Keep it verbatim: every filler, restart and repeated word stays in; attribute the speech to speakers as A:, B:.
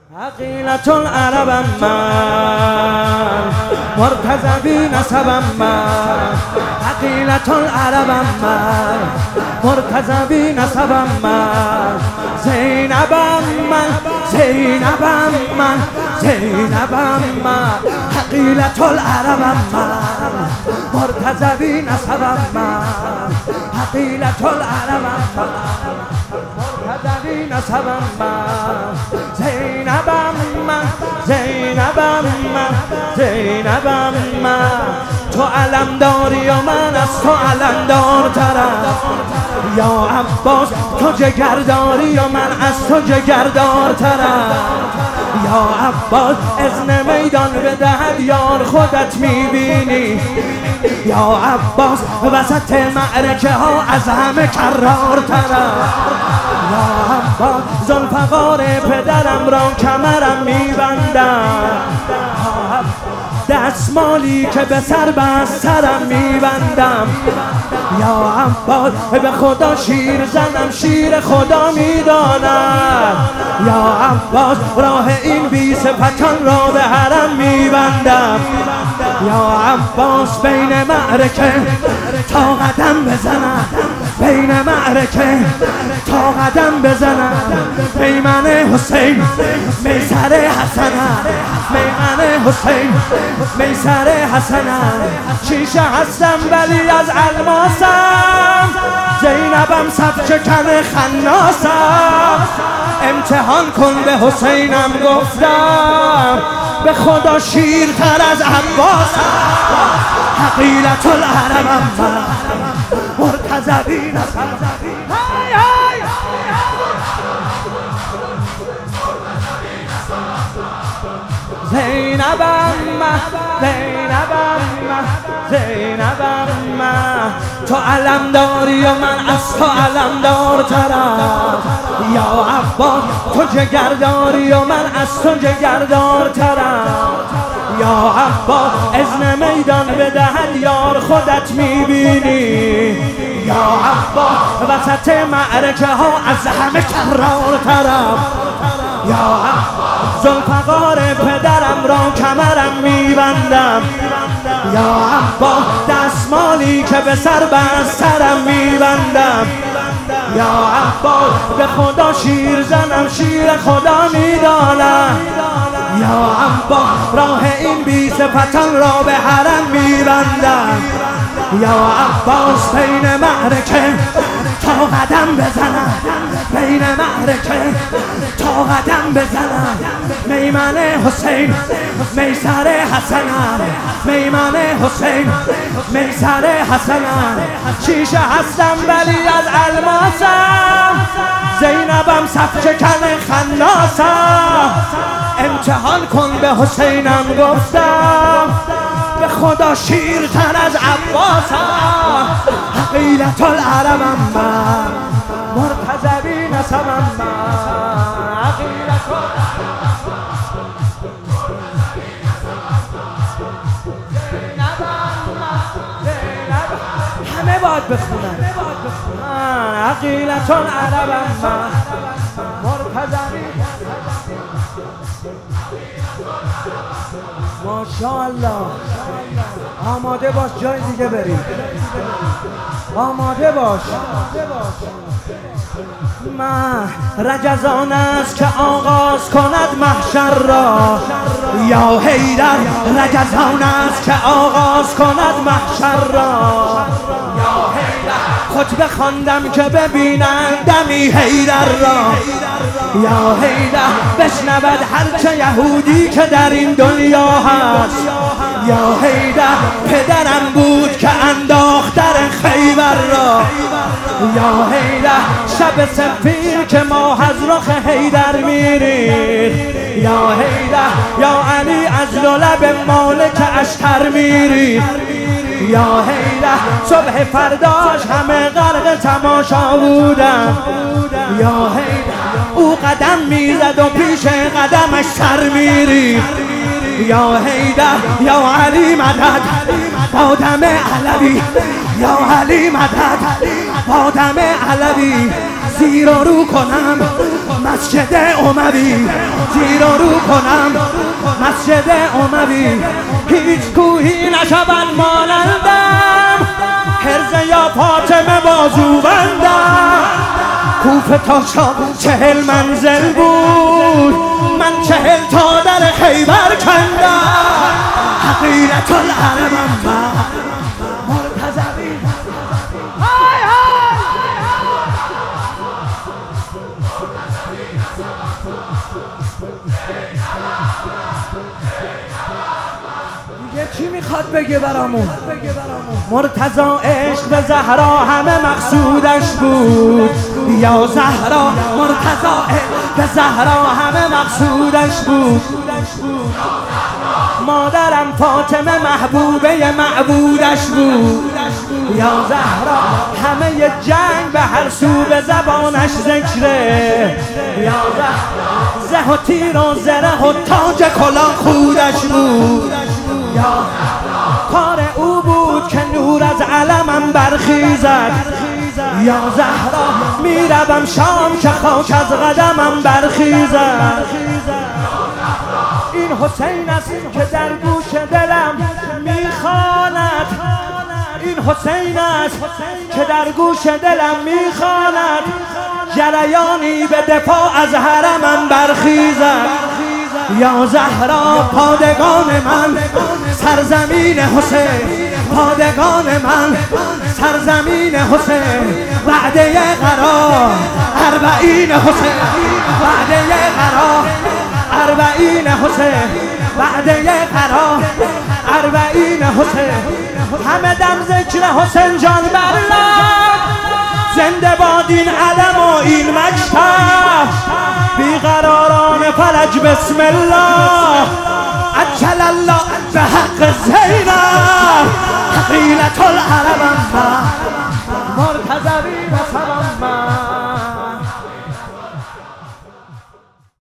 A: عقیلة العربم من، مرتضوی نسبم من. عقیلة العربم من، مرتضوی نسبم من. زینبم من، زینبم من، زینبم من. عقیلة العربم من، مرتضوی نسبم من. عقیلة العربم من، مرتضوی نسبم من. زینبم من، زینبم من، زینبم من. تو علم داری و من از تو علم دارترم. یا عباس تو جگر داری و من از تو جگر دارترم. یا عباس اذن میدان بدهد یار خودت میبینی. یا عباس وسط معرکه ها از همه کرارترم. یا عباس ذوالفقار پدرم را کمرم میبندم. دستمالی که به سر بست سرم میبندم. یا عباس به خدا شیر زنم شیر خدا میدانم. یا عباس راه این بی صفتان را به حرم میبندم. یا عباس بین معرکه تا قدم بزنم، بین معرکه تا قدم بزنم. میمن حسین میسر حسنم، میمن حسین میسر حسنم. شیشه هستم ولی از الماسم، زینبم صف شکن خناسم. امتحان کن به حسینم گفتم، به خدا شیرتر از عباسم. عقیلة العربم من، مرتضوی نسبم. زینبم من، زینبم من، زینبم من. تو علم داری و من از تو علم دارترم. یا عباس تو جگر داری و من از تو جگر دارترم. یا عباس اذن میدان بدهد یار خودت میبینی. یا عباس وسط معرکه ها از همه کرارترم. یا عباس ذوالفقار پدرم را کمرم میبندم. یا عباس دستمالی که به سر بست سرم میبندم. یا عباس به خدا شیر زنم شیر خدا میدانم. یا عباس راه این بی صفتان را به حرم میبندم. یا عباس بین معرکه تا قدم بزنم، بین معرکه تا قدم بزنم. میمن حسین میسر حسنم، میمن حسین میسر حسنم. شیشه هستم ولی از الماسم، زینبم صف شکن خناسم. امتحان کن به حسینم گفتم، به خدا شیرتر از عباسم. عقیلة العربم من، مرتضوی نسبم من. عقیلة همه باید بخونن. عقیلة العربم من، مرتضوی. ماشاءالله. آماده باش جای دیگه بریم. آماده باش. مه رجزان است که آغاز کند محشر را. یا حیدر رجزان است که آغاز کند محشر را. یا حیدر خطبه خواندم که ببینند دمی حیدر را. یا حیدر بشنود هرچه یهودی که در این دنیا هست. یا حیدر پدرم بود که انداخت در خیبر را. یا حیدر شب سفیر که ماه از رخ حیدر میریخت. یا حیدر یا علی از لب مالک اشتر میریخت. یا حیدر صبح فرداش همه غرق تماشا بودن. یا حیدر او قدم میزد و پیش قدمش سر میریخت. یا حیدر یا علی مدد با دم علوی. یا علی مدد با دم علوی. زیر و رو کنم مسجد اموی زیر و رو کنم مسجد اموی هیچ کوهی نشود مانندم حرز یا فاطمه بازو بندم کوفه تا شام چهل منزل بود من چهل تا در خیبر کندم حقیرت العربم من مرتضوی های های دیگه چی میخواد بگه برامون؟ مرتضی عشق به زهرا همه مقصودش بود یا زهرا مرتضی عشق به زهرا همه مقصودش بود مادرم فاطمه محبوبه معبودش بود یا زهرا همه جنگ به هر سو به زبانش ذکره یا زهرا زه و تیر و زره و تاج کلاه خودش بود یا کار او بود که نور از علمم برخیزد یا زهرا میروم شام که خاک از قدمم برخیزد این حسین است که در گوش دلم میخواند این حسین است که در گوش دلم میخواند جریانی به دفاع از حرمم برخیزد یا زهرا پادگان من سرزمین حسین پادگان من سرزمین حسین وعده قرار اربعین حسین وعده قرار اربعین حسین وعده قرار اربعین حسین همه دم ذکر حسین جان برلم زنده باد این علم و این مکتب بیقراران فلج بسم الله عجل الله به حق زینب حقیلت العربم من مرتضوی و سلام من